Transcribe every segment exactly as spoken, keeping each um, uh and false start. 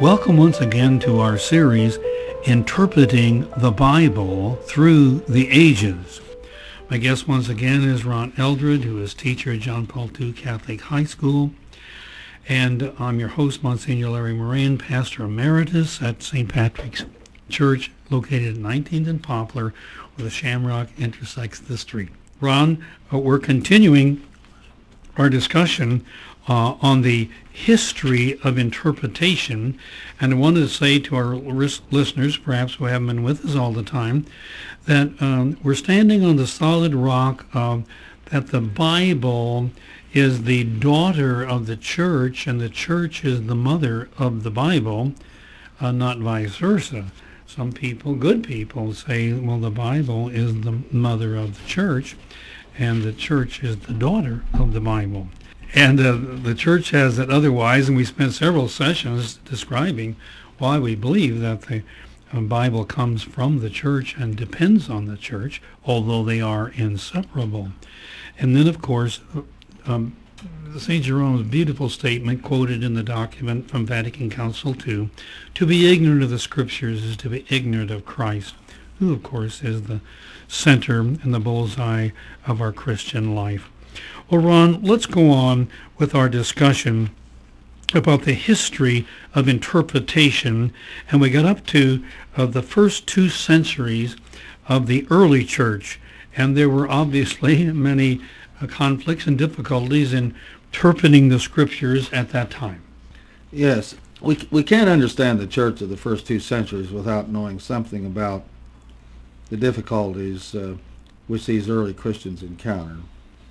Welcome once again to our series, Interpreting the Bible Through the Ages. My guest once again is Ron Eldred, who is teacher at John Paul the Second Catholic High School. And I'm your host, Monsignor Larry Moran, Pastor Emeritus at Saint Patrick's Church, located at nineteenth and Poplar, where the Shamrock intersects the street. Ron, uh, we're continuing our discussion uh, on the history of interpretation, and I wanted to say to our ris- listeners, perhaps who haven't been with us all the time, that um, we're standing on the solid rock of that the Bible is the daughter of the church, and the church is the mother of the Bible, uh, not vice versa. Some people, good people, say, well, the Bible is the mother of the church, and the church is the daughter of the Bible. And uh, the church has it otherwise, and we spent several sessions describing why we believe that the uh, Bible comes from the church and depends on the church, although they are inseparable. And then, of course, um, Saint Jerome's beautiful statement quoted in the document from Vatican Council two, to be ignorant of the Scriptures is to be ignorant of Christ, who, of course, is the center and the bullseye of our Christian life. Well, Ron, let's go on with our discussion about the history of interpretation, and we got up to uh, the first two centuries of the early church, and there were obviously many uh, conflicts and difficulties in interpreting the Scriptures at that time. Yes, we we can't understand the church of the first two centuries without knowing something about the difficulties uh, which these early Christians encountered.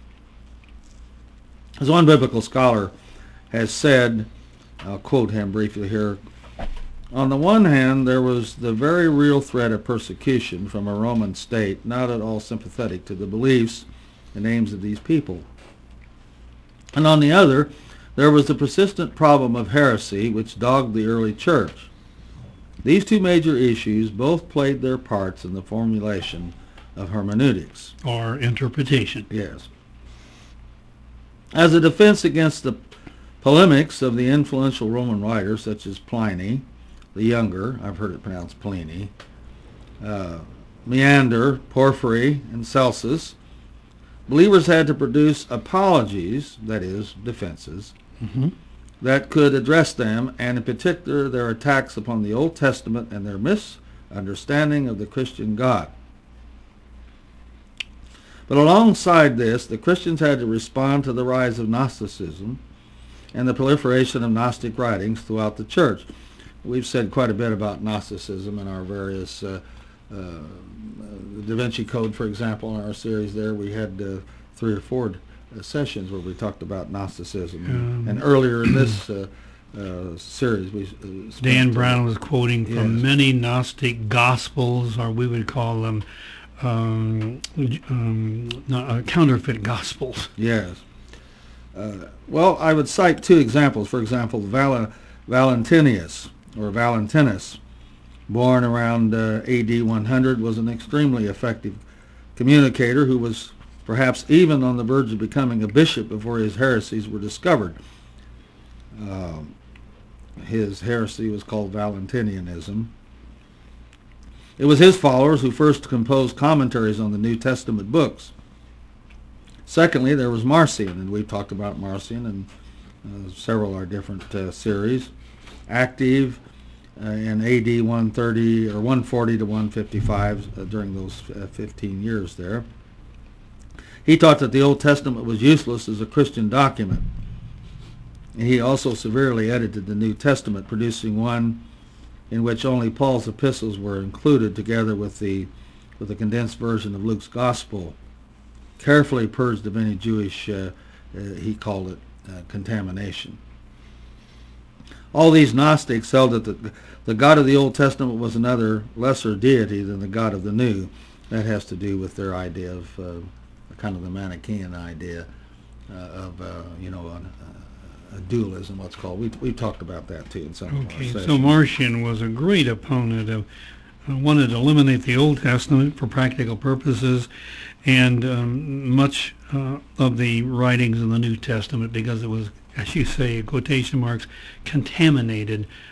As one biblical scholar has said, I'll quote him briefly here, on the one hand, there was the very real threat of persecution from a Roman state not at all sympathetic to the beliefs and aims of these people. And on the other, there was the persistent problem of heresy which dogged the early church. These two major issues both played their parts in the formulation of hermeneutics. Or interpretation. Yes. As a defense against the polemics of the influential Roman writers such as Pliny the Younger, I've heard it pronounced Pliny, uh, Menander, Porphyry, and Celsus, believers had to produce apologies, that is, defenses, mm-hmm. that could address them, and in particular their attacks upon the Old Testament and their misunderstanding of the Christian God. But alongside this, the Christians had to respond to the rise of Gnosticism and the proliferation of Gnostic writings throughout the church. We've said quite a bit about Gnosticism in our various, uh, uh, the Da Vinci Code, for example, in our series there, we had uh, three or four uh, sessions where we talked about Gnosticism. Um, and earlier in this uh, uh, series, we uh, Dan Brown was quoting from yes. many Gnostic Gospels, or we would call them Um, um, not, uh, counterfeit gospels. Yes. Uh, well, I would cite two examples. For example, Val- Valentinius, or Valentinus, born around uh, A D one hundred, was an extremely effective communicator who was perhaps even on the verge of becoming a bishop before his heresies were discovered. Uh, his heresy was called Valentinianism. It was his followers who first composed commentaries on the New Testament books. Secondly, there was Marcion, and we've talked about Marcion in uh, several of our different uh, series, active uh, in A D one thirty or one forty to one fifty-five uh, during those uh, fifteen years there. He taught that the Old Testament was useless as a Christian document. And he also severely edited the New Testament, producing one in which only Paul's epistles were included together with the with the condensed version of Luke's Gospel, carefully purged of any Jewish, uh, uh, he called it, uh, contamination. All these Gnostics held that the, the God of the Old Testament was another lesser deity than the God of the New. That has to do with their idea of uh, kind of the Manichaean idea uh, of, uh, you know, an, uh, a dualism, what's called. We we talked about that too in some of our Okay, sessions. so Marcion was a great opponent of, uh, wanted to eliminate the Old Testament for practical purposes, and um, much uh, of the writings in the New Testament, because it was, as you say, quotation marks, contaminated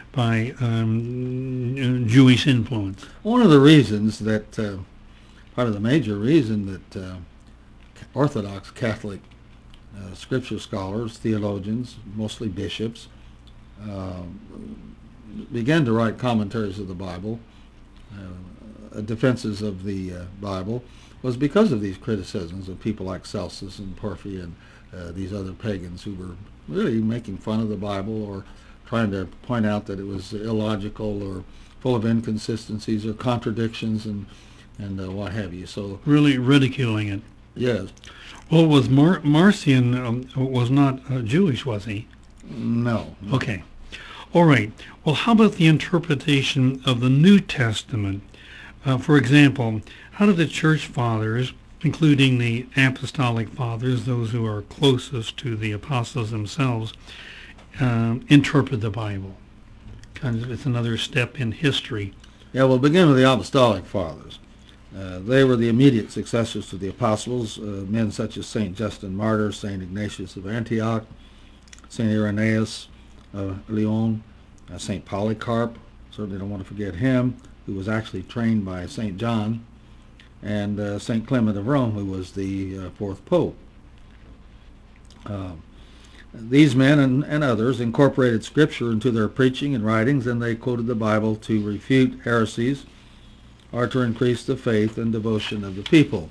by um, Jewish influence? One of the reasons that, uh, part of the major reason that uh, Orthodox Catholic uh, scripture scholars, theologians, mostly bishops, uh, began to write commentaries of the Bible, uh, defenses of the uh, Bible, was because of these criticisms of people like Celsus and Porphy and uh, these other pagans who were really making fun of the Bible or trying to point out that it was illogical or full of inconsistencies or contradictions and and uh, what have you. So really ridiculing it. Yes. Well, was Mar- Marcion um, was not uh, Jewish, was he? No, no. Okay. All right. Well, how about the interpretation of the New Testament? Uh, for example, how did the church fathers, including the apostolic fathers, those who are closest to the apostles themselves, um, interpret the Bible? Kind of, it's another step in history. Yeah, we'll begin with the apostolic fathers. Uh, they were the immediate successors to the apostles, uh, men such as Saint Justin Martyr, Saint Ignatius of Antioch, Saint Irenaeus of Lyon, uh, Saint Polycarp, certainly don't want to forget him, who was actually trained by Saint John, and uh, Saint Clement of Rome, who was the uh, fourth pope. Uh, these men and, and others incorporated Scripture into their preaching and writings, and they quoted the Bible to refute heresies or to increase the faith and devotion of the people.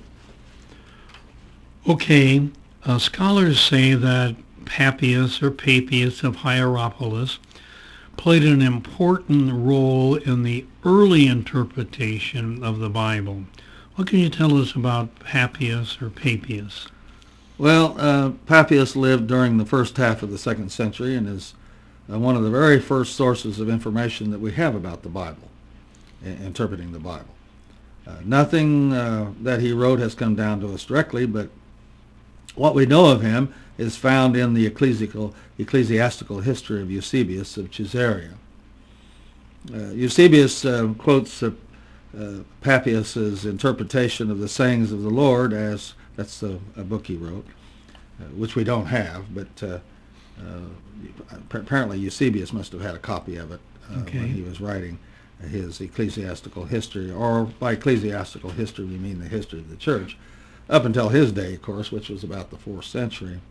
Okay, uh, scholars say that Papias or Papias of Hierapolis played an important role in the early interpretation of the Bible. What can you tell us about Papias or Papias? Well, uh, Papias lived during the first half of the second century and is uh, one of the very first sources of information that we have about the Bible, I- interpreting the Bible. Uh, nothing uh, that he wrote has come down to us directly, but what we know of him is found in the ecclesiastical, ecclesiastical history of Eusebius of Caesarea. Uh, Eusebius uh, quotes uh, uh, Papias's interpretation of the sayings of the Lord as, that's the, a book he wrote, uh, which we don't have, but uh, uh, apparently Eusebius must have had a copy of it uh, Okay. when he was writing his ecclesiastical history, or by ecclesiastical history we mean the history of the church, up until his day, of course, which was about the fourth century.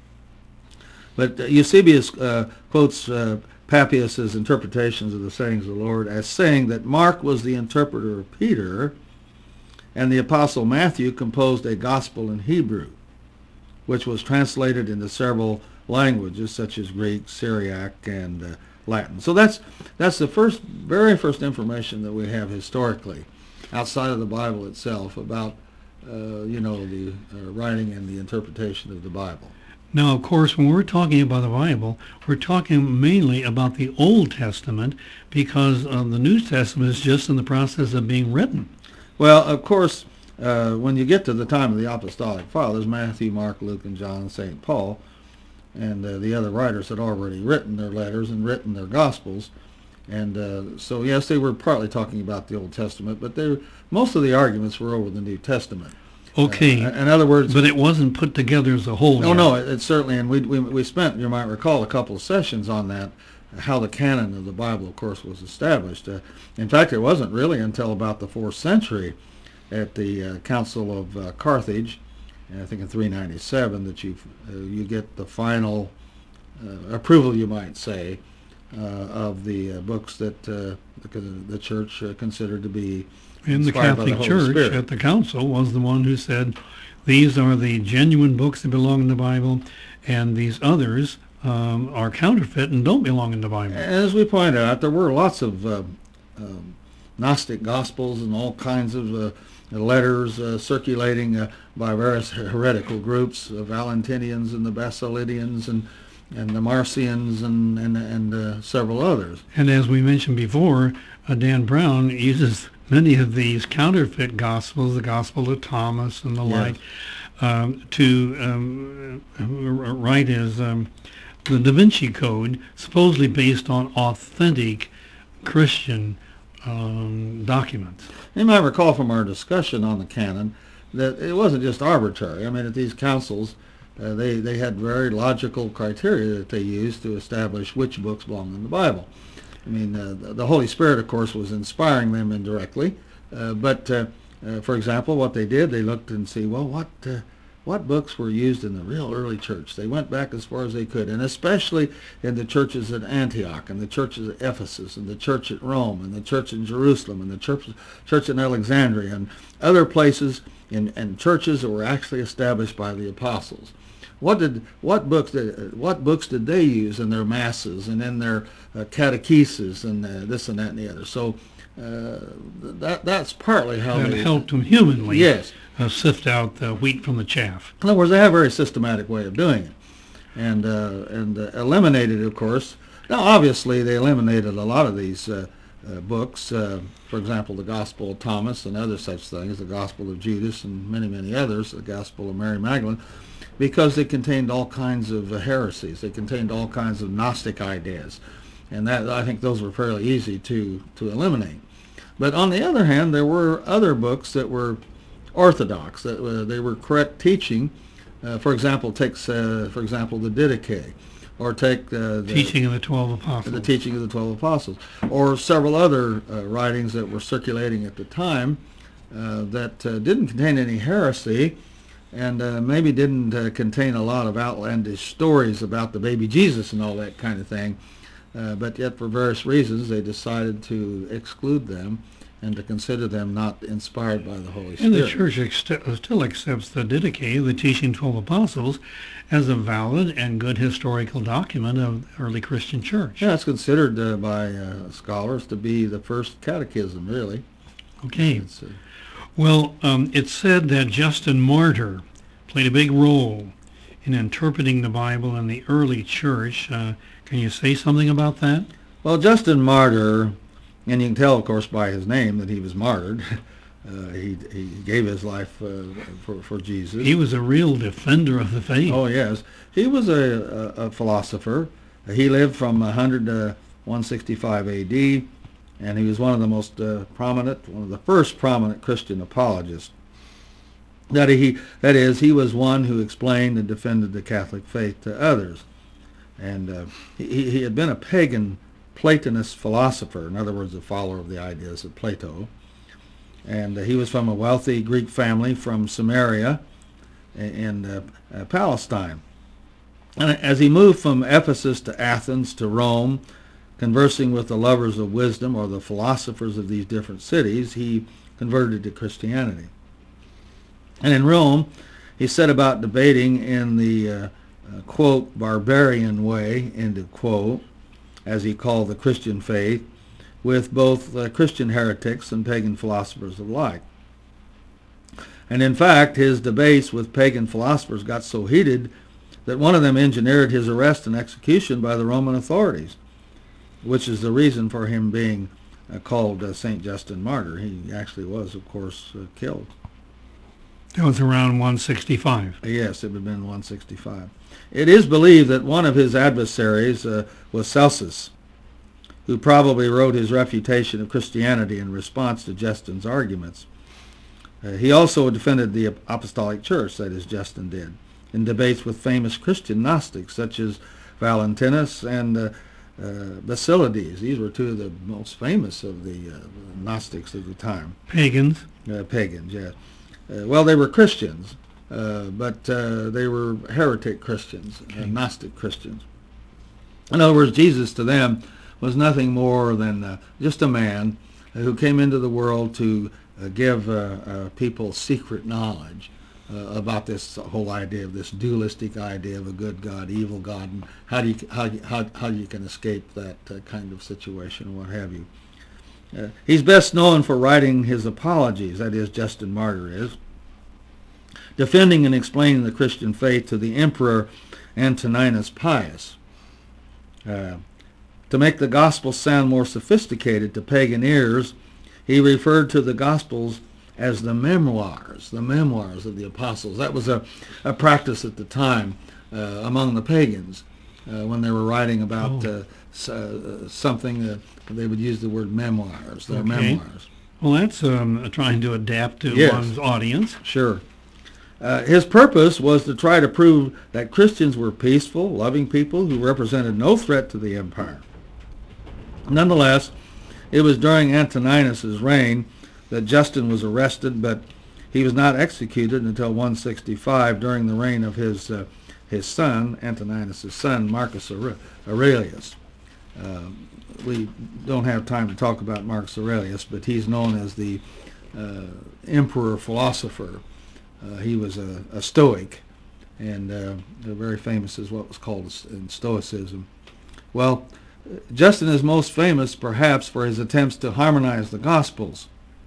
But uh, Eusebius uh, quotes uh, Papias's interpretations of the sayings of the Lord as saying that Mark was the interpreter of Peter, and the apostle Matthew composed a gospel in Hebrew, which was translated into several languages such as Greek, Syriac, and uh, Latin. So that's that's the first, very first information that we have historically, outside of the Bible itself, about uh, you know the uh, writing and the interpretation of the Bible. Now, of course, when we're talking about the Bible, we're talking mainly about the Old Testament, because uh, the New Testament is just in the process of being written. Well, of course, uh, when you get to the time of the Apostolic Fathers, Matthew, Mark, Luke, and John, and Saint Paul, and uh, the other writers had already written their letters and written their Gospels. And uh, so, yes, they were partly talking about the Old Testament, but they, most of the arguments were over the New Testament. Okay. Uh, in other words... But it wasn't put together as a whole No, yet. no, it, it certainly, and we, we, we spent, you might recall, a couple of sessions on that, how the canon of the Bible, of course, was established. Uh, in fact, it wasn't really until about the fourth century at the uh, Council of uh, Carthage, I think in three ninety-seven, that you uh, you get the final uh, approval, you might say, uh, of the uh, books that uh, the, the church uh, considered to be And the inspired by the Catholic Holy Church Spirit. at the council was the one who said, these are the genuine books that belong in the Bible, and these others um, are counterfeit and don't belong in the Bible. As we pointed out, there were lots of uh, um, Gnostic Gospels and all kinds of uh, letters uh, circulating uh, by various heretical groups, the Valentinians and the Basilidians and and the Marcions and and, and uh, several others. And as we mentioned before, uh, Dan Brown uses many of these counterfeit Gospels, the Gospel of Thomas and the Yes. like, um, to um, uh, write his um, the Da Vinci Code, supposedly based on authentic Christian um, documents. You might recall from our discussion on the canon that it wasn't just arbitrary. I mean, at these councils, uh, they, they had very logical criteria that they used to establish which books belong in the Bible. I mean, uh, the, the Holy Spirit, of course, was inspiring them indirectly. Uh, but, uh, uh, for example, what they did, they looked and see, well, what uh, what books were used in the real early church? They went back as far as they could, and especially in the churches at Antioch, and the churches at Ephesus, and the church at Rome, and the church in Jerusalem, and the church church in Alexandria, and other places in, and churches that were actually established by the apostles. What did what books did what books did they use in their masses and in their uh, catechesis and uh, this and that and the other? So uh, that that's partly how that they helped them humanly. Yes. Uh, sift out the wheat from the chaff. In other words, they have a very systematic way of doing it, and uh, and uh, eliminated, of course. Now, obviously, they eliminated a lot of these uh, uh, books. Uh, for example, the Gospel of Thomas and other such things, the Gospel of Judas and many, many others, the Gospel of Mary Magdalene, because they contained all kinds of uh, heresies. They contained all kinds of Gnostic ideas, and that I think those were fairly easy to to eliminate. But on the other hand, there were other books that were orthodox, that uh, they were correct teaching. Uh, for example, take uh, for example the Didache, or take uh, the teaching of the twelve apostles. The teaching of the twelve apostles, or several other uh, writings that were circulating at the time uh, that uh, didn't contain any heresy, and uh, maybe didn't uh, contain a lot of outlandish stories about the baby Jesus and all that kind of thing. Uh, but yet, for various reasons, they decided to exclude them and to consider them not inspired by the Holy Spirit. And the church ex- still accepts the Didache, the teaching twelve apostles, as a valid and good historical document of the early Christian church. Yeah, it's considered uh, by uh, scholars to be the first catechism, really. Okay. It's, uh, well, um, it's said that Justin Martyr played a big role in interpreting the Bible in the early church. Uh, can you say something about that? Well, Justin Martyr, and you can tell, of course, by his name that he was martyred. Uh, he he gave his life uh, for for Jesus. He was a real defender of the faith. Oh yes, he was a, a, a philosopher. He lived from one hundred to one sixty-five A D, and he was one of the most uh, prominent, one of the first prominent Christian apologists. That he that is, he was one who explained and defended the Catholic faith to others, and uh, he he had been a pagan Platonist philosopher, in other words, a follower of the ideas of Plato. And uh, he was from a wealthy Greek family from Samaria in uh, uh, Palestine. And as he moved from Ephesus to Athens to Rome, conversing with the lovers of wisdom or the philosophers of these different cities, he converted to Christianity. And in Rome, he set about debating in the, uh, uh, quote, barbarian way, end of quote, as he called the Christian faith, with both uh, Christian heretics and pagan philosophers alike. And in fact, his debates with pagan philosophers got so heated that one of them engineered his arrest and execution by the Roman authorities, which is the reason for him being uh, called uh, Saint Justin Martyr. He actually was, of course, uh, killed. That was around one sixty-five. Yes, it would have been one sixty-five. It is believed that one of his adversaries uh, was Celsus, who probably wrote his refutation of Christianity in response to Justin's arguments. Uh, he also defended the Apostolic Church, that is, Justin did, in debates with famous Christian Gnostics such as Valentinus and uh, uh, Basilides. These were two of the most famous of the uh, Gnostics of the time. Pagans. Uh, pagans, yes. Uh, well, they were Christians, uh, but uh, they were heretic Christians, okay. uh, Gnostic Christians. In other words, Jesus to them was nothing more than uh, just a man who came into the world to uh, give uh, uh, people secret knowledge uh, about this whole idea of this dualistic idea of a good God, evil God, and how do you how how how you can escape that uh, kind of situation, or what have you. Uh, he's best known for writing his apologies, that is, Justin Martyr is, defending and explaining the Christian faith to the Emperor Antoninus Pius. Uh, to make the Gospels sound more sophisticated to pagan ears, he referred to the Gospels as the memoirs, the memoirs of the apostles. That was a, a practice at the time uh, among the pagans. Uh, when they were writing about oh. uh, uh, something, uh, they would use the word memoirs, their okay. memoirs. Well, that's um, trying to adapt to yes. one's audience. Sure. Uh, his purpose was to try to prove that Christians were peaceful, loving people who represented no threat to the empire. Nonetheless, it was during Antoninus's reign that Justin was arrested, but he was not executed until one sixty-five during the reign of his uh, his son, Antoninus's son, Marcus Aurelius. Uh, we don't have time to talk about Marcus Aurelius, but he's known as the uh, emperor philosopher. Uh, he was a, a Stoic, and uh, very famous as what was called in Stoicism. Well, Justin is most famous perhaps for his attempts to harmonize the Gospels.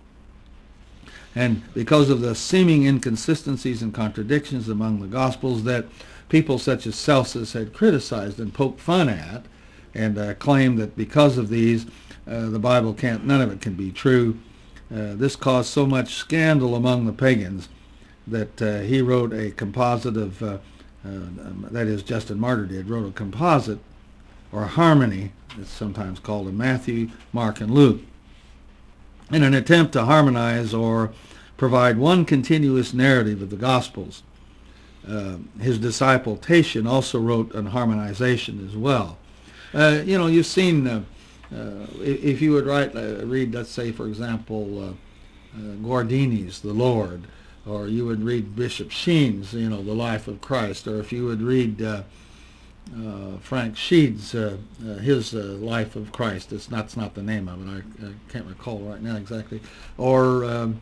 And because of the seeming inconsistencies and contradictions among the Gospels that people such as Celsus had criticized and poked fun at, and uh, claimed that because of these, uh, the Bible can't, none of it can be true. Uh, this caused so much scandal among the pagans that uh, he wrote a composite of, uh, uh, um, that is, Justin Martyr did, wrote a composite, or harmony, it's sometimes called, in Matthew, Mark, and Luke, in an attempt to harmonize or provide one continuous narrative of the Gospels. Uh, his disciple Tatian also wrote an harmonization as well. Uh, you know, you've seen, uh, uh, if you would write, uh, read, let's say, for example, uh, uh, Guardini's The Lord, or you would read Bishop Sheen's, you know, The Life of Christ, or if you would read uh, uh, Frank Sheed's, uh, uh, his uh, Life of Christ. It's not, it's not the name of it. I, I can't recall right now exactly. Or um,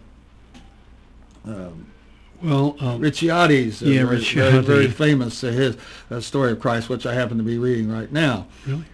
um, well, um, Ricciotti's, uh, yeah, very, Ricciotti. very, very famous, uh, his uh, Story of Christ, which I happen to be reading right now. Really?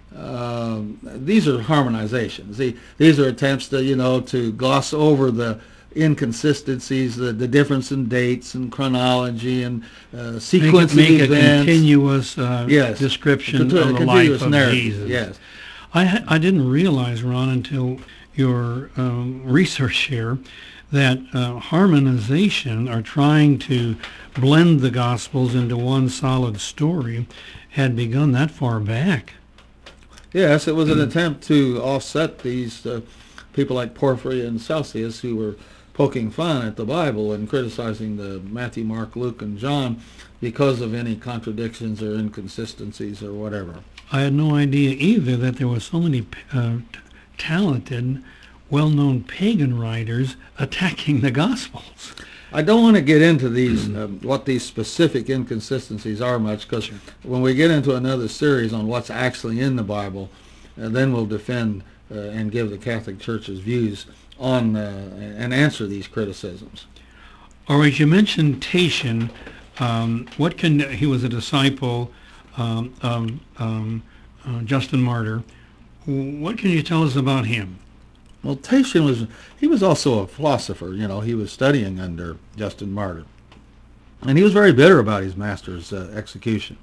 Um, these are harmonizations. The, these are attempts to, you know, to gloss over the inconsistencies, the, the difference in dates and chronology and uh, sequence make, it, of make events. a continuous uh, yes. description a, of a the life of narrative. Jesus. Yes. I, ha- I didn't realize, Ron, until your um, research here, that uh, harmonization, or trying to blend the Gospels into one solid story, had begun that far back. Yes, it was an attempt to offset these uh, people like Porphyry and Celsus, who were poking fun at the Bible and criticizing the Matthew, Mark, Luke, and John because of any contradictions or inconsistencies or whatever. I had no idea either that there were so many uh, t- talented, well-known pagan writers attacking the Gospels. I don't want to get into these, um, what these specific inconsistencies are much, because sure. when we get into another series on what's actually in the Bible, uh, then we'll defend uh, and give the Catholic Church's views on uh, and answer these criticisms. All right, you mentioned Tatian. Um, what can he was a disciple um, of um, uh, Justin Martyr. What can you tell us about him? Well, Tatian was, he was also a philosopher. You know, he was studying under Justin Martyr. And he was very bitter about his master's uh, execution.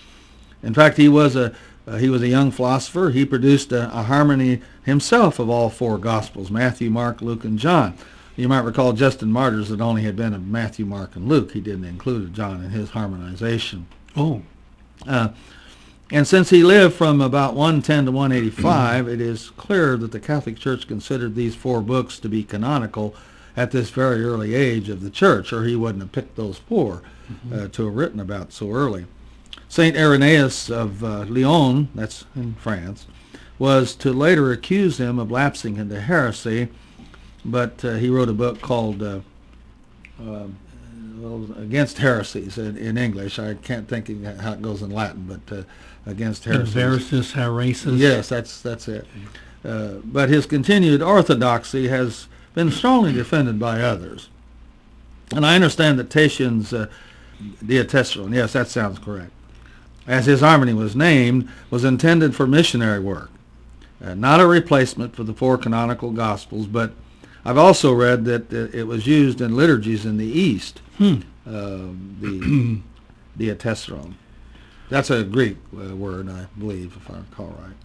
In fact, he was a uh, he was a young philosopher. He produced a, a harmony himself of all four Gospels, Matthew, Mark, Luke, and John. You might recall Justin Martyr's that only had been of Matthew, Mark, and Luke. He didn't include John in his harmonization. Oh. Uh, And since he lived from about one ten to one eighty-five, it is clear that the Catholic Church considered these four books to be canonical at this very early age of the Church, or he wouldn't have picked those four mm-hmm. uh, to have written about so early. Saint Irenaeus of uh, Lyon, that's in France, was to later accuse him of lapsing into heresy, but uh, he wrote a book called uh, uh, well, Against Heresies in, in English. I can't think of how it goes in Latin, but uh, Against Heresies. Versus Heresis. Yes, that's that's it. Uh, but his continued orthodoxy has been strongly defended by others. And I understand that Tatian's uh, Diatessaron, yes, that sounds correct, as his harmony was named, was intended for missionary work, uh, not a replacement for the four canonical Gospels, but I've also read that uh, it was used in liturgies in the East, hmm. uh, the Diatessaron. That's a Greek uh, word, I believe, if I recall right.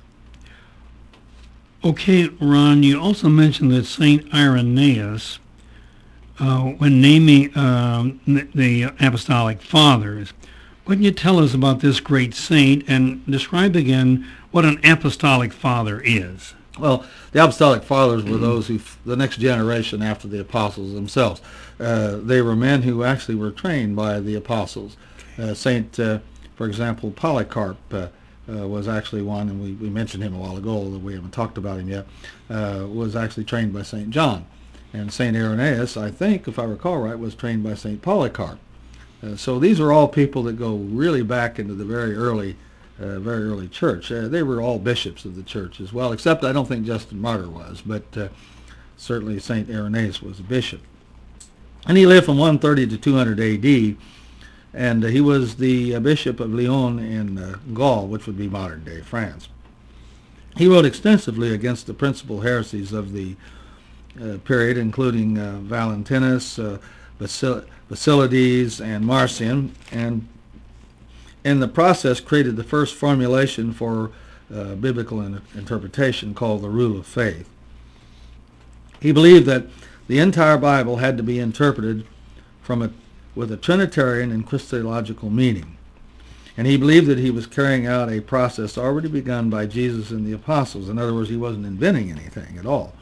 Okay, Ron, you also mentioned that Saint Irenaeus, uh, when naming um, the Apostolic Fathers, what can you tell us about this great saint, and describe again what an Apostolic Father is? Well, the Apostolic Fathers were those who, the next generation after the apostles themselves. Uh, they were men who actually were trained by the apostles. Uh, Saint, uh, for example, Polycarp uh, uh, was actually one, and we, we mentioned him a while ago, although we haven't talked about him yet, uh, was actually trained by Saint John. And Saint Irenaeus, I think, if I recall right, was trained by Saint Polycarp. Uh, so these are all people that go really back into the very early, uh, very early church. Uh, they were all bishops of the church as well, except I don't think Justin Martyr was, but uh, certainly Saint Irenaeus was a bishop. And he lived from one thirty to two hundred A D, and uh, he was the uh, Bishop of Lyon in uh, Gaul, which would be modern-day France. He wrote extensively against the principal heresies of the uh, period, including uh, Valentinus, uh, Basil- Basilides, and Marcion, and in the process created the first formulation for uh, biblical in- interpretation called the rule of faith. He believed that the entire Bible had to be interpreted from a, with a Trinitarian and Christological meaning. And he believed that he was carrying out a process already begun by Jesus and the apostles. In other words, he wasn't inventing anything at all.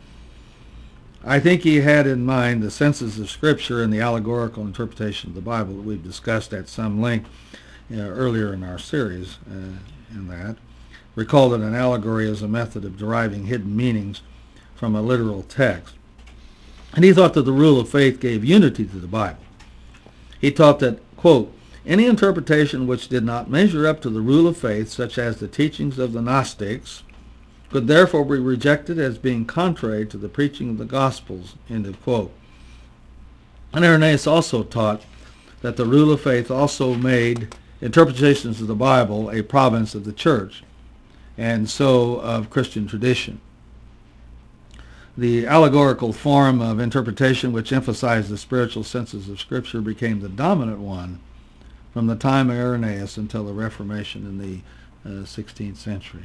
I think he had in mind the senses of Scripture and the allegorical interpretation of the Bible that we've discussed at some length you know, earlier in our series uh, in that. Recall that an allegory is a method of deriving hidden meanings from a literal text. And he thought that the rule of faith gave unity to the Bible. He taught that, quote, any interpretation which did not measure up to the rule of faith, such as the teachings of the Gnostics, could therefore be rejected as being contrary to the preaching of the Gospels, end of quote. And Irenaeus also taught that the rule of faith also made interpretations of the Bible a province of the church, and so of Christian tradition. The allegorical form of interpretation which emphasized the spiritual senses of Scripture became the dominant one from the time of Irenaeus until the Reformation in the uh, sixteenth century.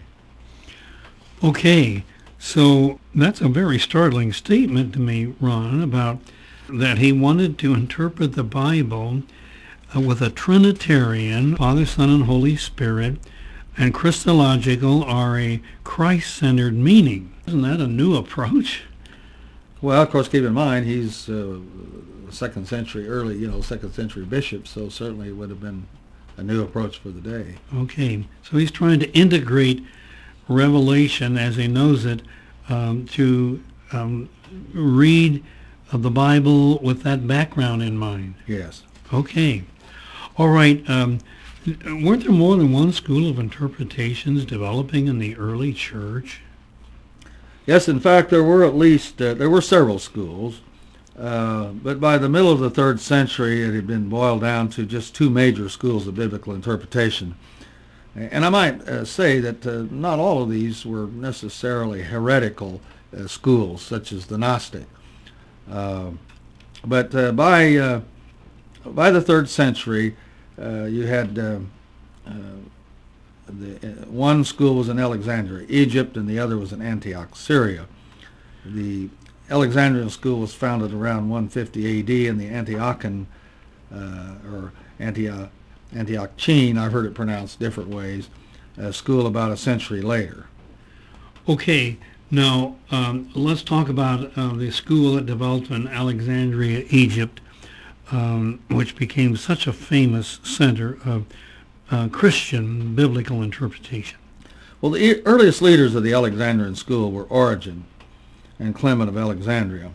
Okay, so that's a very startling statement to me, Ron, about that he wanted to interpret the Bible uh, with a Trinitarian, Father, Son, and Holy Spirit, and Christological or a Christ-centered meaning. Isn't that a new approach? Well, of course, keep in mind he's uh, second century, early, you know, second century bishop, so certainly it would have been a new approach for the day. Okay, so he's trying to integrate Revelation as he knows it um, to um, read uh, the Bible with that background in mind. Yes. Okay. All right. Um, weren't there more than one school of interpretations developing in the early church? Yes, in fact, there were at least, uh, there were several schools, uh, but by the middle of the third century it had been boiled down to just two major schools of biblical interpretation. And I might uh, say that uh, not all of these were necessarily heretical uh, schools, such as the Gnostic. Uh, but uh, by, uh, by the third century, uh, you had uh, uh, The, uh, one school was in Alexandria, Egypt, and the other was in Antioch, Syria. The Alexandrian school was founded around one fifty A D, and the Antiochian, uh, or Antioch, Antiochene, I've heard it pronounced different ways, uh, school about a century later. Okay, now um, let's talk about uh, the school that developed in Alexandria, Egypt, um, which became such a famous center of Uh, Christian biblical interpretation. Well, the e- earliest leaders of the Alexandrian school were Origen and Clement of Alexandria.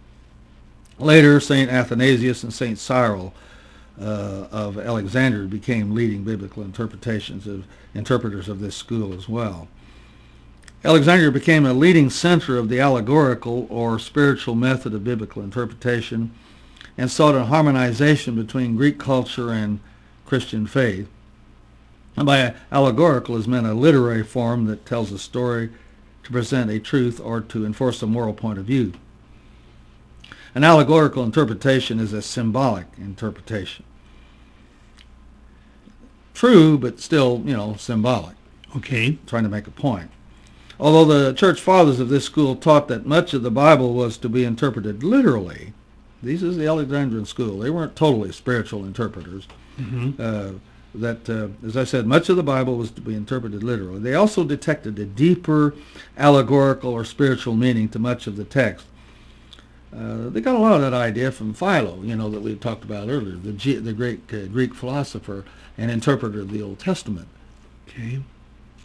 Later, Saint Athanasius and Saint Cyril uh, of Alexandria became leading biblical interpretations of interpreters of this school as well. Alexandria became a leading center of the allegorical or spiritual method of biblical interpretation and sought a harmonization between Greek culture and Christian faith. And by allegorical is meant a literary form that tells a story to present a truth or to enforce a moral point of view. An allegorical interpretation is a symbolic interpretation. True, but still, you know, symbolic. Okay. Trying to make a point. Although the church fathers of this school taught that much of the Bible was to be interpreted literally, this is the Alexandrian school. They weren't totally spiritual interpreters. Mm-hmm. Uh, that, uh, as I said, much of the Bible was to be interpreted literally. They also detected a deeper allegorical or spiritual meaning to much of the text. Uh, they got a lot of that idea from Philo, you know, that we talked about earlier, the, G- the great uh, Greek philosopher and interpreter of the Old Testament. Okay.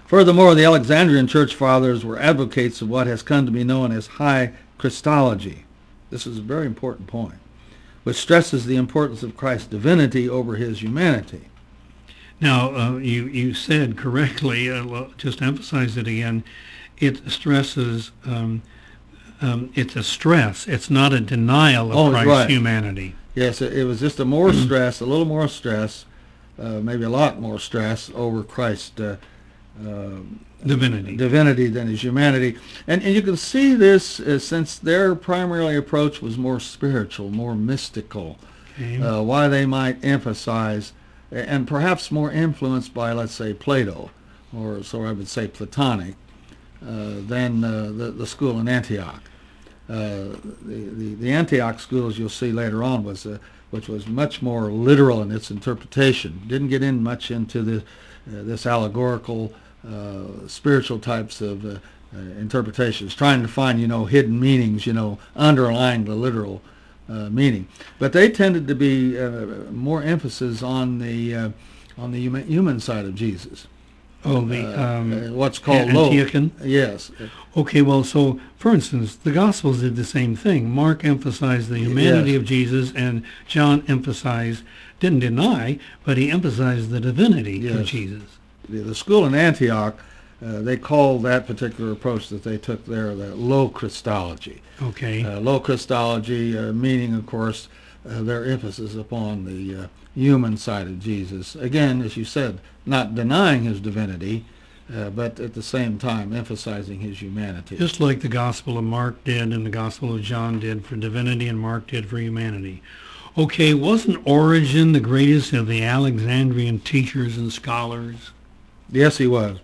Furthermore, the Alexandrian church fathers were advocates of what has come to be known as high Christology. This is a very important point, which stresses the importance of Christ's divinity over his humanity. Now, uh, you, you said correctly, uh, just emphasize it again, it stresses, um, um, it's a stress. It's not a denial of Oh, Christ's right. humanity. Yes, it, it was just a more stress, a little more stress, uh, maybe a lot more stress over Christ's uh, uh, Divinity. divinity than his humanity. And, and you can see this uh, since their primary approach was more spiritual, more mystical, Okay. uh, why they might emphasize, and perhaps more influenced by, let's say, Plato, or so I would say Platonic, uh, than uh, the, the school in Antioch. Uh, the, the, the Antioch school, as you'll see later on, was uh, which was much more literal in its interpretation. Didn't get in much into the, uh, this allegorical, uh, spiritual types of uh, uh, interpretations, trying to find, you know, hidden meanings, you know, underlying the literal uh, meaning. But they tended to be uh, more emphasis on the uh, on the human, human side of Jesus. Oh, the Uh, um, uh, what's called low. Antiochian? Yes. Okay, well, so, for instance, the Gospels did the same thing. Mark emphasized the humanity Yes. of Jesus, and John emphasized, didn't deny, but he emphasized the divinity of Yes. Jesus. The, the school in Antioch, uh, they called that particular approach that they took there the low Christology. Okay. Uh, low Christology, uh, meaning, of course, uh, their emphasis upon the uh, human side of Jesus. Again, as you said, not denying his divinity, uh, but at the same time emphasizing his humanity. Just like the Gospel of Mark did and the Gospel of John did for divinity and Mark did for humanity. Okay, wasn't Origen the greatest of the Alexandrian teachers and scholars? Yes, he was.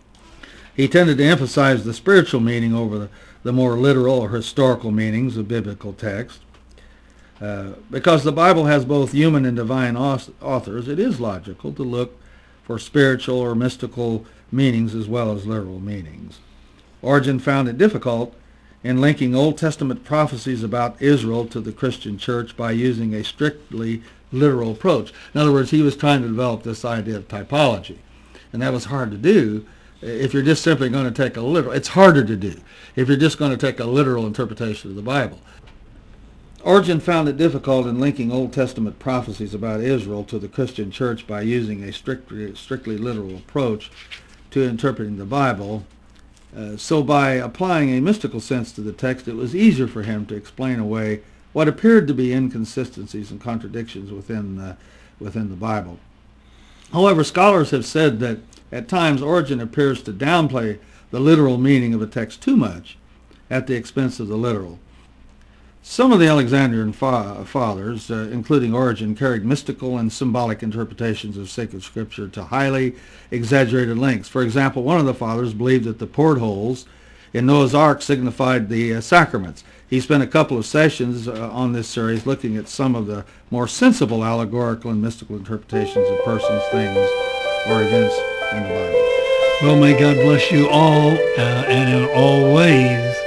He tended to emphasize the spiritual meaning over the, the more literal or historical meanings of biblical text. Uh, because the Bible has both human and divine authors, it is logical to look for spiritual or mystical meanings as well as literal meanings. Origen found it difficult in linking Old Testament prophecies about Israel to the Christian church by using a strictly literal approach. In other words, he was trying to develop this idea of typology, and that was hard to do if you're just simply going to take a literal. It's harder to do if you're just going to take a literal interpretation of the Bible. Origen found it difficult in linking Old Testament prophecies about Israel to the Christian church by using a strictly, strictly literal approach to interpreting the Bible. Uh, so by applying a mystical sense to the text, it was easier for him to explain away what appeared to be inconsistencies and contradictions within, uh, within the Bible. However, scholars have said that at times Origen appears to downplay the literal meaning of a text too much at the expense of the literal. Some of the Alexandrian fa- fathers, uh, including Origen, carried mystical and symbolic interpretations of sacred scripture to highly exaggerated lengths. For example, one of the fathers believed that the portholes in Noah's Ark signified the uh, sacraments. He spent a couple of sessions uh, on this series looking at some of the more sensible allegorical and mystical interpretations of persons, things, or events in the Bible. Well, may God bless you all uh, and in all ways.